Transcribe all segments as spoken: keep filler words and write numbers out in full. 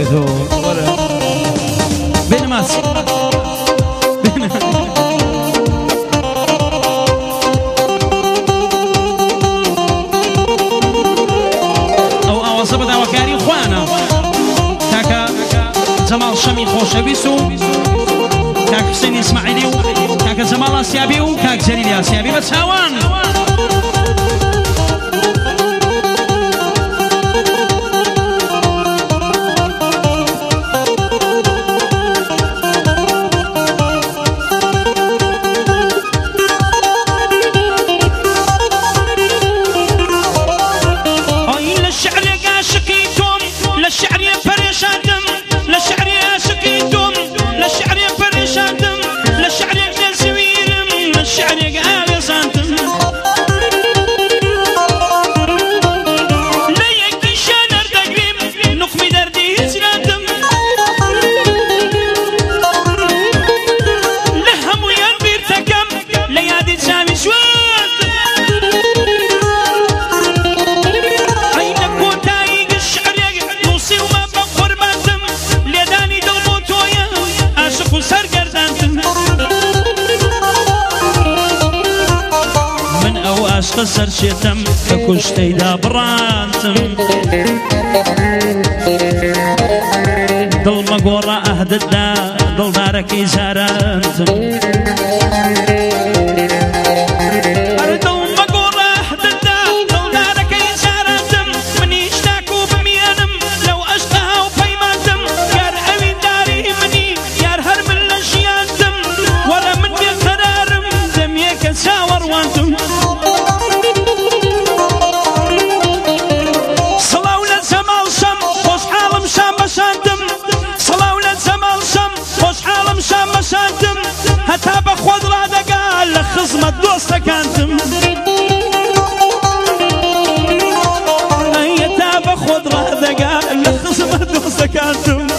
تو بين ماس او او صبت وكاري خوانا كاكا جمال شمي خوشبيسو كاك حسين اسماعيلي كاك جمال اسيابي وكاك جليل اسيابي بتساوان خسر شتم كشتي دا برانتم دل مقورة أهدد دا دل دارك إزارانتم هتا بخود را دقال لخزمة دوستا كانتم هتا بخود را دقال لخزمة دوستا كانتم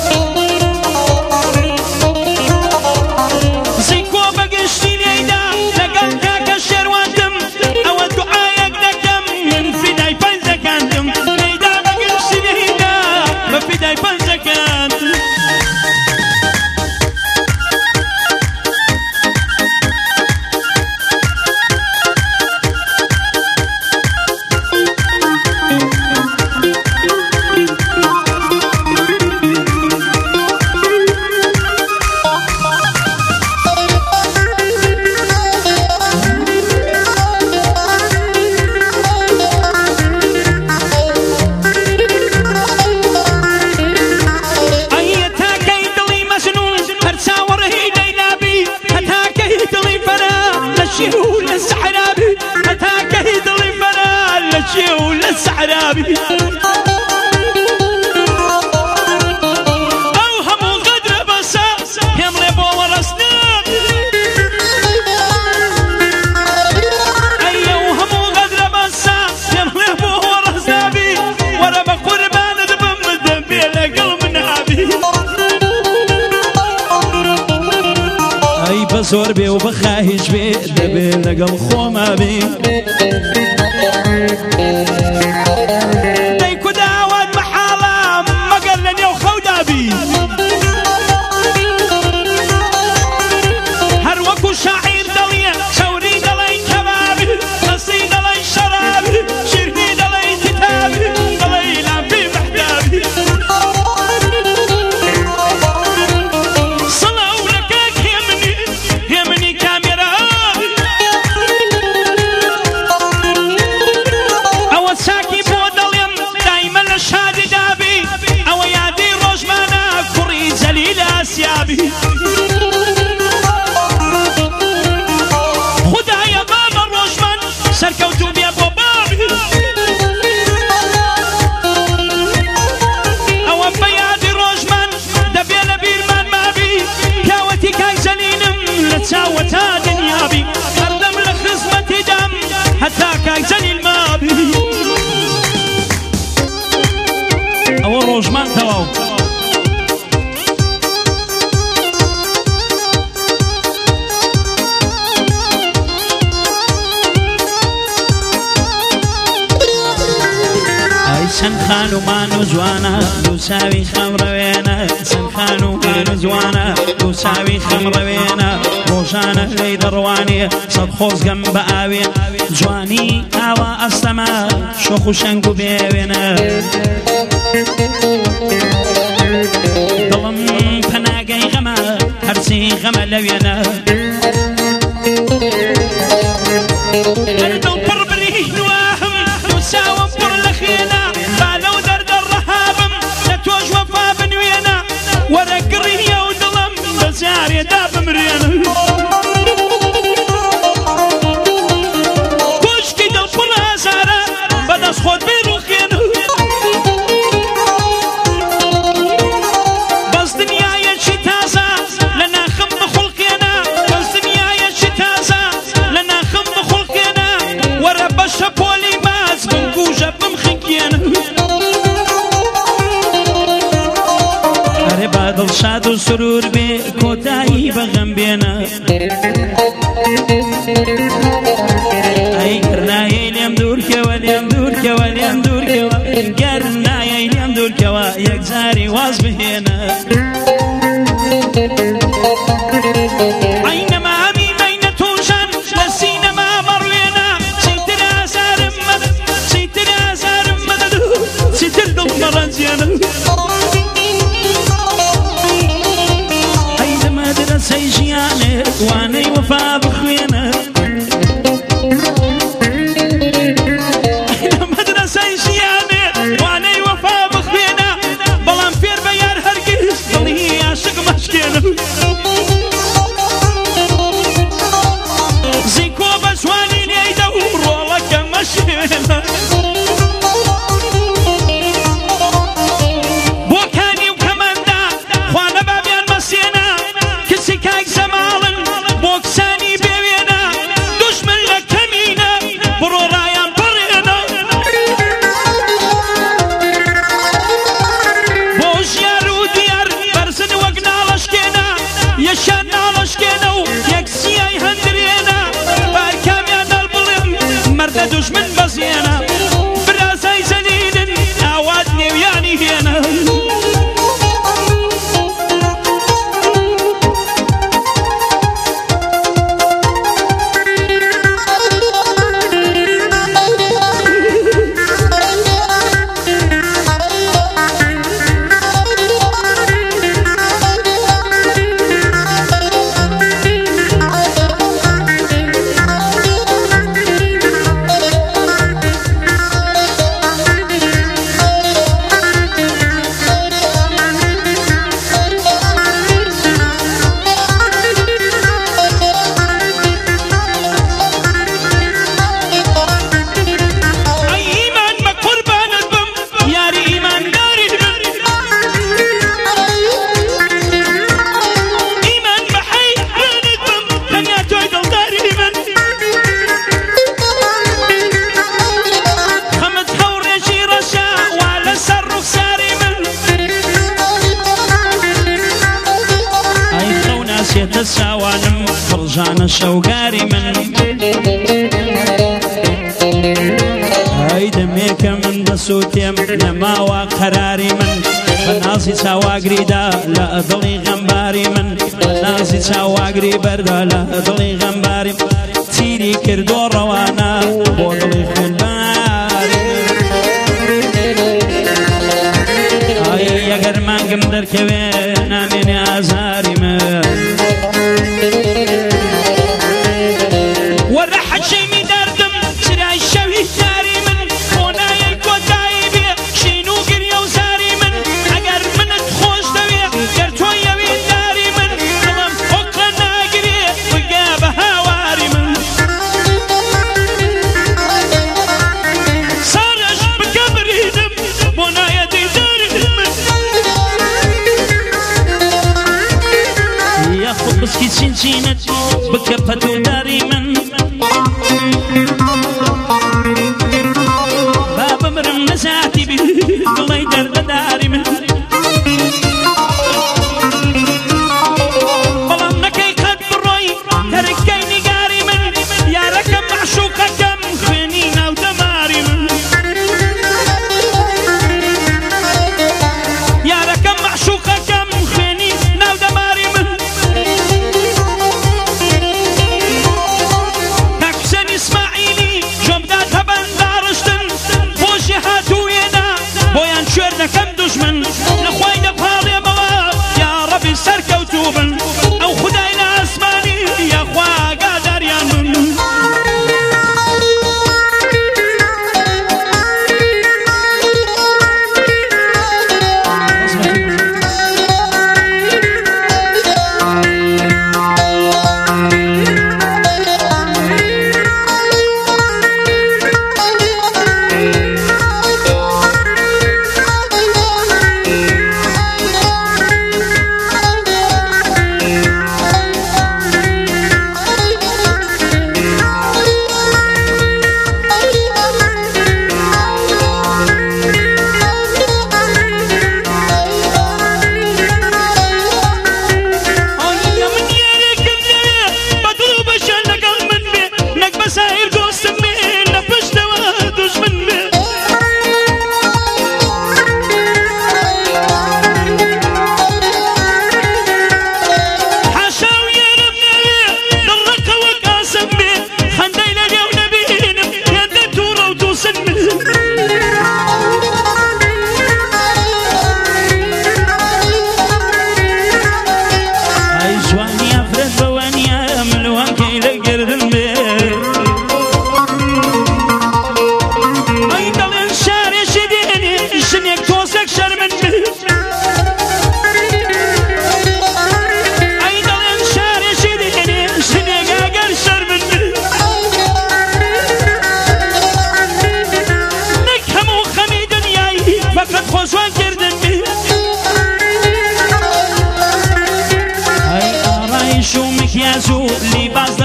زيكو بقشتي ليدا لقل كاكا شروانتم او الدعايق دكم من فداي بنزا كانتم ليدا بقشتي ليدا بفداي بنزا كانتم ولا السحرابي اوهم وقدر بس يملي بو ورسنا اي اوهم وقدر بس يملي بو ورسنا بي ورا بقربان دبم دبي لقلب نابي اي بزور بي وبخاهج بي دبي لقلب خوما بي ديكو داود محالة ما قال لن يوخو دابي هروكو شاعر دليا شوري دلي كبابي قصي دلي شرابي شرني دلي كتابي دلي لامبي محدابي صلوا لكاك يمني يمني كاميرا ساكي بود اليم سنخان ومان وزوانا دوساوي خمروينا سنخان ومان وزوانا دوساوي خمروينا روشانا لي درواني صد خوز جنب آوي جواني آوا أستما شوخو شنقو بيوينا ظلم فناقي غما هرسي غما لوينا دردو بربري نواهم نساوم برلخينا بالو درد الرهابم نتوج وفا بنوينا ورقري يا ودلم بزاري داب مرينا كوش كده الفرها زارة بدس خود بيروخينا بس دنيا يشي تازا لنا خم بخلقينا بس دنيا يشي تازا لنا خم بخلقينا ورا بشا بولي باز بنكوجة بمخيكينا هربا دل شاد و سرور بي كوتاي بغم بينا اي قرناي اليم دور كوا اليم دور كوا اليم دور كوا قرناي اليم دور كوا يكزاري واز بهنا أينما عمي بين توشان لسينما مروينا سيتر أزار مدد سيتر أزار مدد سيتر دل مرزيانا أيد مدرسة جياني واني وفا بخوينا أيد مدرسة جياني واني وفا بخوينا بلان فير بيار هرقز ضلي عاشق مشكينا زيكو بسواني ليدا ورولك مشكينا بوكاني وكماندا خوانا بابيان مسينا كسي كاك زمالن بوكساني بيوينا دشمن لكمينا برو رايان برينا بوش يارو ديار برزن وقنا لشكينا يشانا لشكينا ويكسي اي هندرينا باركام يانا البلم مرد دشمن بزينا برازاي زليل اوادني وياني هنا تساوانم فرجان الشوقاري من هاي دميك من دسوتيم نما وقراري من فناسي سواقري دا لا ضلي غنباري من فناسي سواقري بردا لا ضلي غنباري تيري كردو روانا بوضلي خنباري هاي يقر من قمدر كوين من ازاري من ورحت شيمي دردم سراي الشوي ساري من هنايا الكوتاي بيه شينو قريا وساري من اقر من تخوش دوي قرتويا وين داري من ظلم حقنا قريا وقابها واري من صارش بكبري دم هنايا دي داري من ياخد بسكي سنسينت بكبتو داري من باب مرم نساتي بي الله يدرد داري من بلان نكي قد بروي تركيني قاري من يا ركب معشوقة كم خنينة ودماري من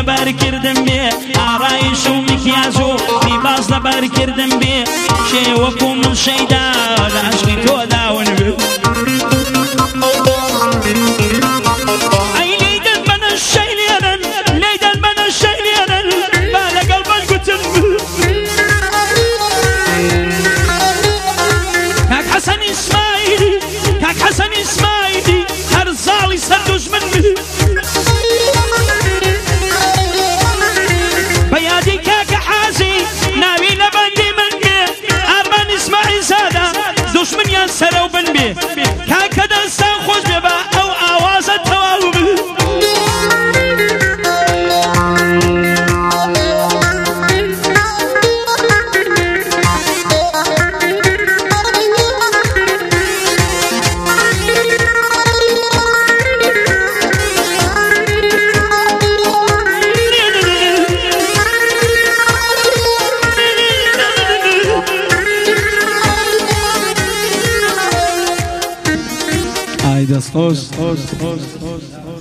لەبەر کردم بێ ئاڕایش و میکیاز و پیباز لەبەر کردم بێ شێوەکو من شەیدا لە عەشقی تۆ داون بێ حسن اسماعیلی هر زاڵی سەر دوژمن بە یادی کاکە حازی ناوی لە بەندی من بێ ئارمان ئیسماعیل زادە دوژمنیان سەرە و بن بێ کاکە دەستان خۆش بێ بە ئەو ئاوازە تەواو بێ Ai, das Host, Host, Host, Host.